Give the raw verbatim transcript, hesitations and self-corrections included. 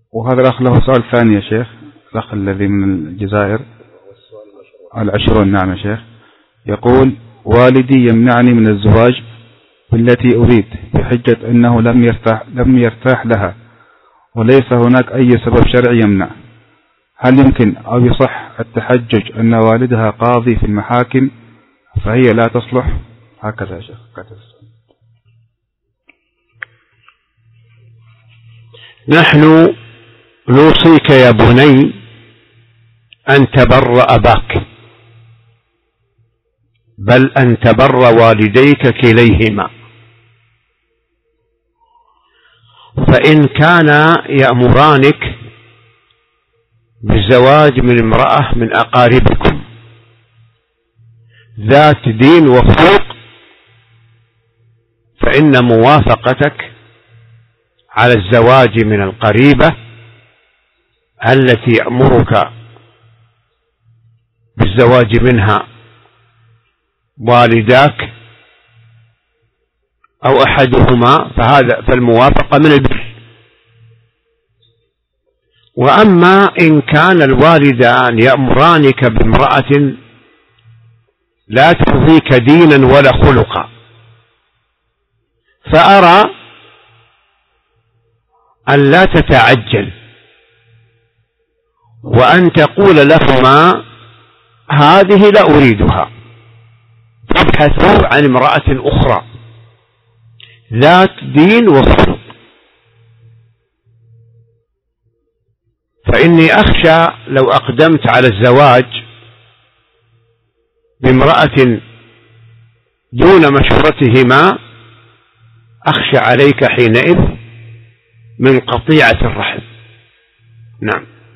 وهذا الأخ له سؤال ثاني يا شيخ، الأخ الذي من الجزائر العشرون. نعم يا شيخ. يقول: والدي يمنعني من الزواج بالتي أريد بحجة أنه لم يرتاح, لم يرتاح لها وليس هناك أي سبب شرعي يمنع، هل يمكن أو يصح التحجج أن والدها قاضي في المحاكم فهي لا تصلح؟ هكذا يا شيخ. نحن نوصيك يا بني أن تبر أباك، بل أن تبر والديك كليهما، فإن كان يأمرانك بالزواج من امرأة من أقاربكم ذات دين وخلق فإن موافقتك على الزواج من القريبة التي يأمرك بالزواج منها والداك أو أحدهما فهذا فالموافقة من البر. وأما إن كان الوالدان يأمرانك بامرأة لا ترضيك دينا ولا خلقا فأرى أن لا تتعجل وأن تقول لهما: هذه لا أريدها، تبحثوا عن امرأة أخرى ذات دين وخلق، فإني أخشى لو أقدمت على الزواج بامرأة دون مشورتهما أخشى عليك حينئذ من قطيعة الرحم. نعم.